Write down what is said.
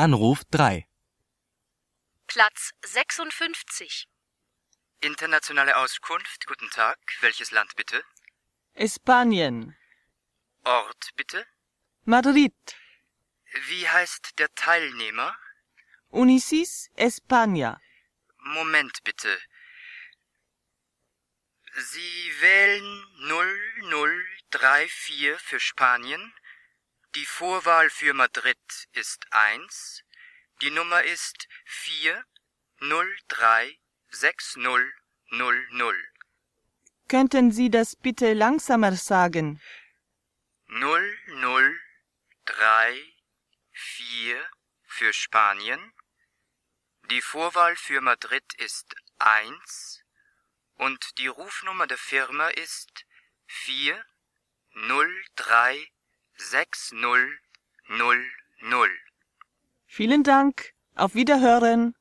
Anruf 3. Platz 56. Internationale Auskunft, guten Tag. Welches Land bitte? Spanien. Ort bitte? Madrid. Wie heißt der Teilnehmer? Unicis España. Moment bitte. Sie wählen 0034 für Spanien. Die Vorwahl für Madrid ist 1. Die Nummer ist 4036000. Könnten Sie das bitte langsamer sagen? 0034 für Spanien. Die Vorwahl für Madrid ist 1 und die Rufnummer der Firma ist 4036000. Vielen Dank. Auf Wiederhören.